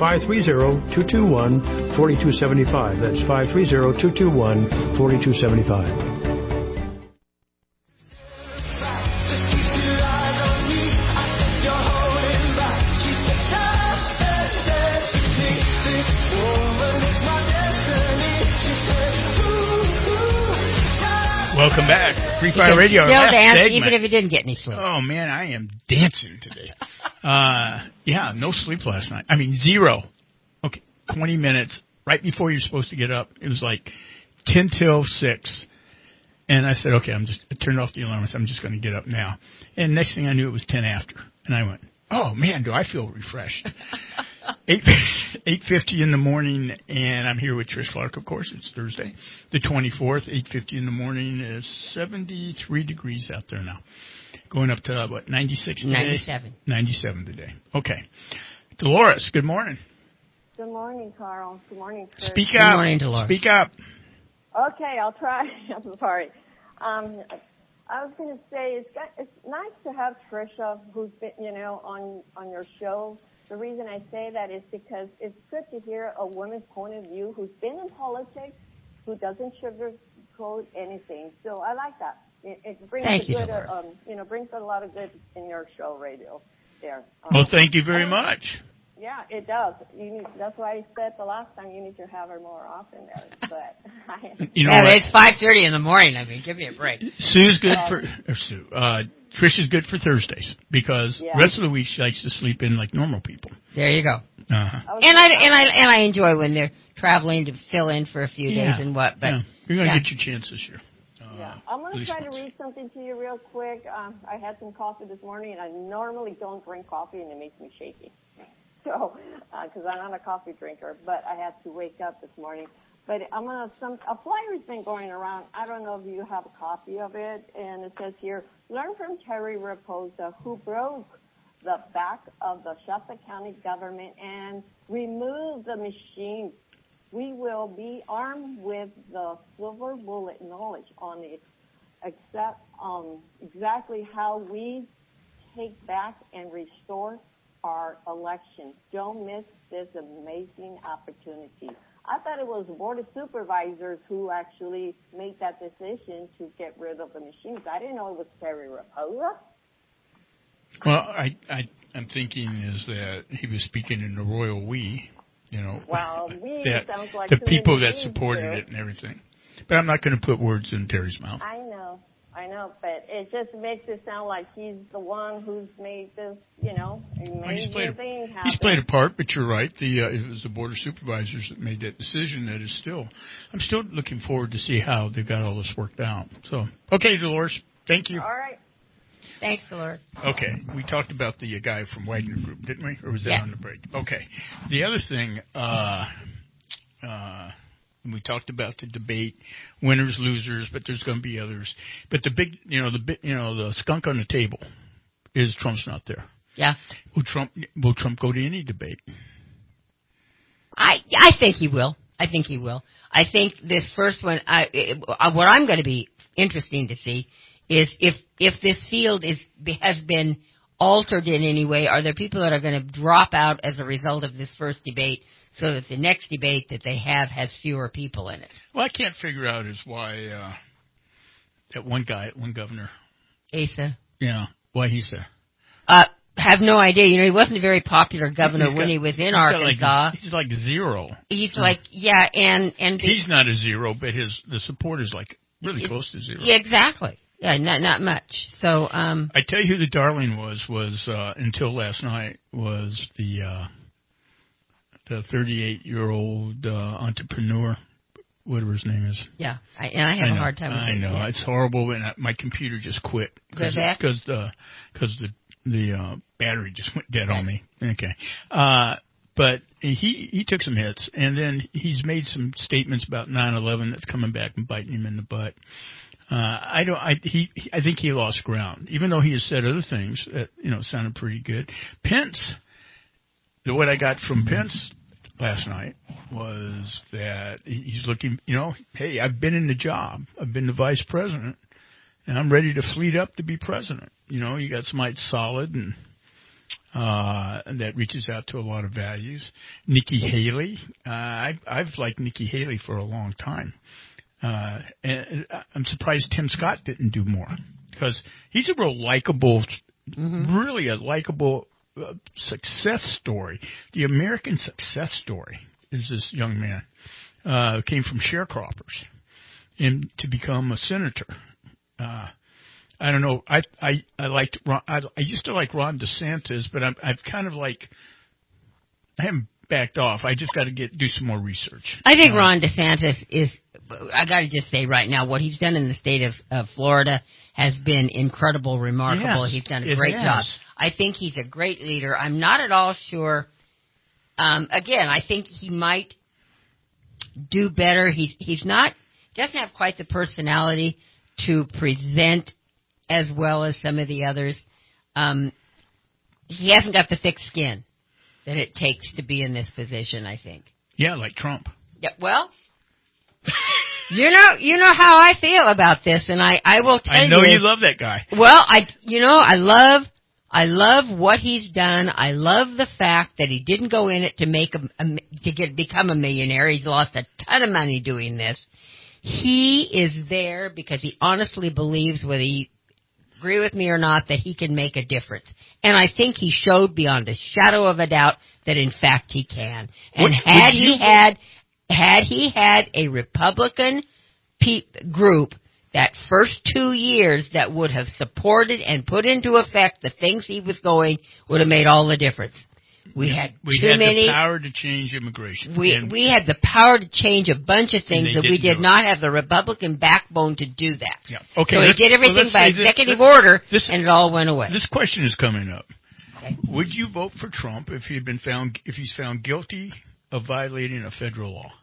530-221-4275. That's 530-221-4275. Welcome back. Free Fire Radio. Still dance, segment. even if you didn't get any sleep. Oh, man, I am dancing today. Yeah, no sleep last night. I mean, zero. Okay, 20 minutes right before you're supposed to get up. It was like 10 till 6. And I said, okay, I turned off the alarm. I said, I'm just going to get up now. And next thing I knew, it was 10 after. And I went, oh, man, do I feel refreshed. 8:50 in the morning, and I'm here with Trish Clark, of course. It's Thursday, the 24th, 8:50 in the morning. Is 73 degrees out there now. Going up to, 96 today? 97. 97 today. Okay. Dolores, good morning. Good morning, Carl. Good morning, Chris. Speak up. Good morning, Dolores. Speak up. Okay, I'll try. I'm sorry. I was going to say it's nice to have Trisha, who's been, on your show. The reason I say that is because it's good to hear a woman's point of view who's been in politics, who doesn't sugarcoat anything. So I like that. It brings brings a lot of good in your show radio there. Well, thank you very much. Yeah, it does. That's why I said the last time you need to have her more often there. But it's 5:30 in the morning. I mean, give me a break. Sue's good Trish is good for Thursdays because the rest of the week she likes to sleep in like normal people. There you go. Uh-huh. And I enjoy when they're traveling to fill in for a few days and what. But you're going to get your chance this year. I'm going to try to read something to you real quick. I had some coffee this morning, and I normally don't drink coffee, and it makes me shaky. So, because I'm not a coffee drinker, but I had to wake up this morning. But a flyer's been going around. I don't know if you have a copy of it, and it says here, learn from Terry Raposa, who broke the back of the Shasta County government and removed the machines. We will be armed with the silver bullet knowledge on exactly how we take back and restore our elections. Don't miss this amazing opportunity. I thought it was the Board of Supervisors who actually made that decision to get rid of the machines. I didn't know it was Terry Raposa. Well, I'm thinking is that he was speaking in the royal we, Well, we that sounds like the people that names supported here. it and everything. But I'm not going to put words in Terry's mouth. I know, but it just makes it sound like he's the one who's made this, amazing thing happen. He's played a part, but you're right. It was the Board of Supervisors that made that decision. I'm still looking forward to see how they got all this worked out. So, okay, Dolores, thank you. All right. Thanks, Dolores. Okay, we talked about the guy from Wagner Group, didn't we? Or was that on the break? Okay. The other thing, we talked about the debate, winners, losers, but there's going to be others. But the big, the skunk on the table is Trump's not there. Yeah. Will Trump go to any debate? I think he will. I think this first one, what I'm going to be interesting to see is if this field has been altered in any way. Are there people that are going to drop out as a result of this first debate so that the next debate that they have has fewer people in it? Well, I can't figure out is why that one governor. Asa. Yeah, why he's there. Have no idea. He wasn't a very popular governor when he was in Arkansas. He's like zero. He's and he's not a zero, but the support is like really close to zero. Yeah, exactly. Yeah, not much. So I tell you who the darling was until last night was the 38-year-old entrepreneur, whatever his name is. Yeah, I have a hard time with it. I know it's horrible, and my computer just quit because the battery just went dead on me. Okay, but he took some hits, and then he's made some statements about 9/11 that's coming back and biting him in the butt. I think he lost ground, even though he has said other things that sounded pretty good. Pence, what I got from Pence last night was that he's looking, hey, I've been in the job, I've been the vice president, and I'm ready to fleet up to be president. You got somebody solid and that reaches out to a lot of values. Nikki Haley, I've liked Nikki Haley for a long time. And I'm surprised Tim Scott didn't do more because he's a real likable, really a likable success story. The American success story is this young man came from sharecroppers and to become a senator. I don't know. I liked Ron, I used to like Ron DeSantis, but I've kind of I haven't backed off. I just got to do some more research. I think Ron DeSantis is. I got to just say right now, what he's done in the state of Florida has been incredible, remarkable. Yes, he's done a great job. I think he's a great leader. I'm not at all sure. Again, I think he might do better. He's not doesn't have quite the personality to present as well as some of the others. He hasn't got the thick skin that it takes to be in this position, I think. Yeah, like Trump. Yeah, well, you know how I feel about this, and I will tell you. I know you love that guy. Well, I love what he's done. I love the fact that he didn't go in it to become a millionaire. He's lost a ton of money doing this. He is there because he honestly believes what he agree with me or not, that he can make a difference. And I think he showed beyond a shadow of a doubt that in fact he can. And had he had a Republican group that first 2 years that would have supported and put into effect the things he was going, would have made all the difference. We had the power to change immigration. We had the power to change a bunch of things, and we did not have the Republican backbone to do that. Yeah. Okay. So he did everything by executive order, and it all went away. This question is coming up. Okay. Would you vote for Trump if he's found guilty of violating a federal law?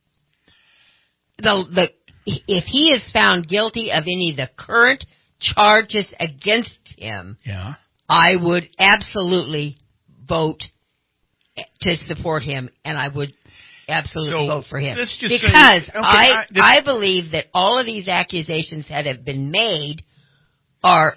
If he is found guilty of any of the current charges against him, I would absolutely vote to support him, and I would absolutely vote for him. Because I believe that all of these accusations that have been made are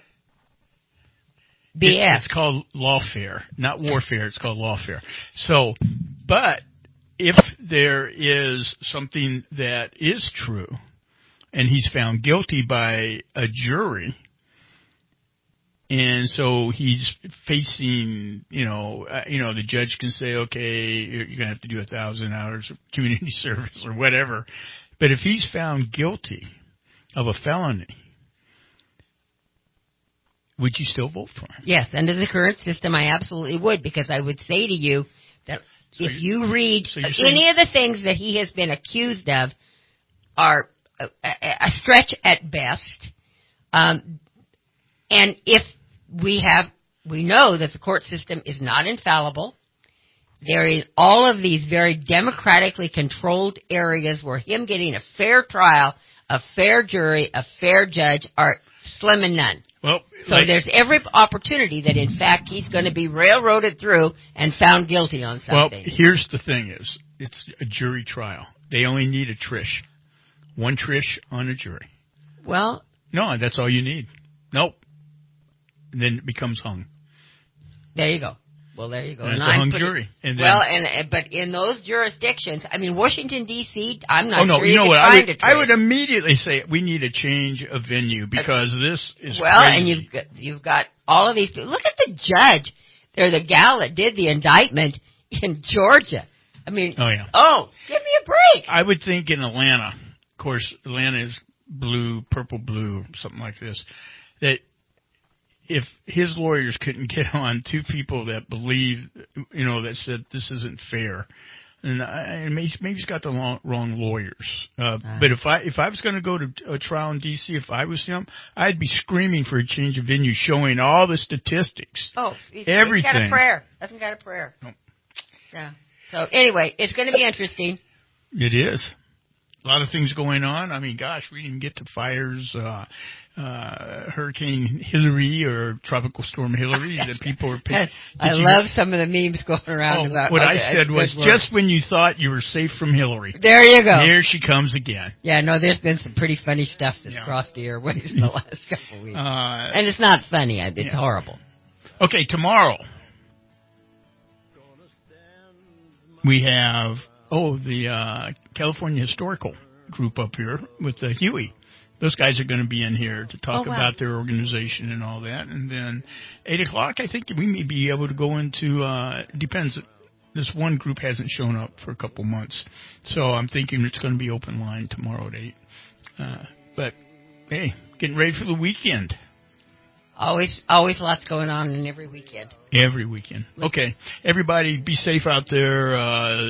BS. It's called lawfare, not warfare. It's called lawfare. So, but if there is something that is true, and he's found guilty by a jury, and so he's facing, the judge can say, okay, you're going to have to do 1,000 hours of community service or whatever. But if he's found guilty of a felony, would you still vote for him? Yes, under the current system, I absolutely would, because I would say to you that if you read any of the things that he has been accused of are a stretch at best, and if we know that the court system is not infallible. There is all of these very democratically controlled areas where him getting a fair trial, a fair jury, a fair judge are slim and none. Well, there's every opportunity that in fact he's going to be railroaded through and found guilty on something. Well, here's the thing: it's a jury trial. They only need a Trish. One Trish on a jury. Well, no, that's all you need. Nope. And then it becomes hung. There you go. Well, there you go. And it's a hung jury. And but in those jurisdictions, I mean, Washington D.C. I'm not sure you know what? find a Trish. I would immediately say we need a change of venue because this is crazy. And you've got all of these people. Look at the judge. They're the gal that did the indictment in Georgia. I mean, give me a break. I would think in Atlanta. Of course, Atlanta is purple blue, something like this, that if his lawyers couldn't get on two people that believe, that said this isn't fair, and maybe he's got the wrong lawyers. But if I was going to go to a trial in D.C., if I was him, I'd be screaming for a change of venue, showing all the statistics. Everything. He's got a prayer. Hasn't got a prayer. No. Yeah. So anyway, it's going to be interesting. It is. A lot of things going on. I mean, gosh, we didn't get to fires, Hurricane Hillary or Tropical Storm Hillary that people are picking. I love some of the memes going around about. What I said was just when you thought you were safe from Hillary. There you go. Here she comes again. Yeah, no, there's been some pretty funny stuff that's crossed the airwaves in the last couple of weeks. And it's not funny. It's horrible. Okay, tomorrow we have the California Historical group up here with Huey. Those guys are going to be in here to talk about their organization and all that. And then 8 o'clock, I think we may be able to go into, depends. This one group hasn't shown up for a couple months. So I'm thinking it's going to be open line tomorrow at 8. But, hey, getting ready for the weekend. Always lots going on in every weekend. Every weekend. Okay. Everybody be safe out there.